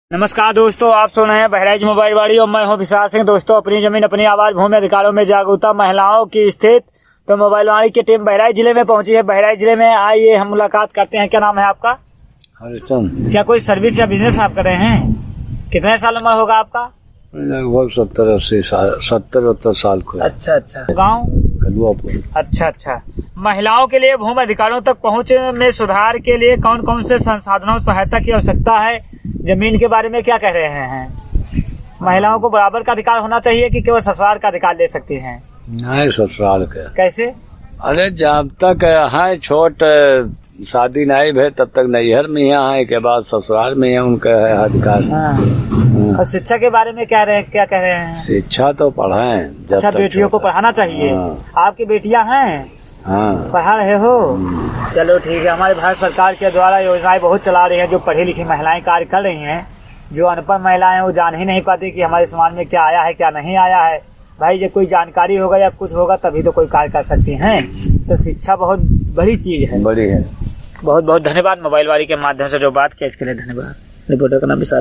नमस्कार दोस्तों, आप सुन रहे हैं बहराइच मोबाइल वाड़ी और मैं हूं विशाल सिंह। दोस्तों, अपनी जमीन अपनी आवाज, भूमि अधिकारों में जागरूकता, महिलाओं की स्थिति। तो मोबाइल वाड़ी की टीम बहराइच जिले में पहुंची है। बहराइच जिले में आइए हम मुलाकात करते हैं। क्या नाम है आपका? हरिचंद। क्या कोई सर्विस या बिजनेस आप कर रहे हैं? कितने साल उम्र होगा आपका? लगभग 70-80 साल को। अच्छा, गाँव कलुआपुर। अच्छा। महिलाओं के लिए भूमि अधिकारों तक पहुँच में सुधार के लिए कौन कौन से संसाधनों सहायता की आवश्यकता है? जमीन के बारे में क्या कह रहे हैं? महिलाओं को बराबर का अधिकार होना चाहिए कि केवल ससुराल का अधिकार ले सकती हैं? नहीं, ससुराल के। कैसे? अरे जब तक है छोट शादी नहीं भे तब तक नैहर में यहाँ है, के बाद ससुराल में है उनका है अधिकार। और शिक्षा के बारे में क्या कह रहे हैं? शिक्षा तो पढ़ाएं। अच्छा, बेटियों को पढ़ाना चाहिए। आपकी बेटियां हैं? हाँ। पढ़ा रहे हो? चलो ठीक है। हमारे भारत सरकार के द्वारा योजनाएं बहुत चला रही हैं, जो पढ़ी लिखी महिलाएं कार्य कर रही हैं। जो अनपढ़ महिलाएं हैं वो जान ही नहीं पाती कि हमारे समाज में क्या आया है क्या नहीं आया है। भाई, जब कोई जानकारी होगा या कुछ होगा तभी तो कोई कार्य कर सकती हैं। तो शिक्षा बहुत बड़ी चीज है। बड़ी है। बहुत बहुत धन्यवाद। मोबाइल वाड़ी के माध्यम से जो बात किया इसके लिए धन्यवाद। रिपोर्टर का नाम विशाल।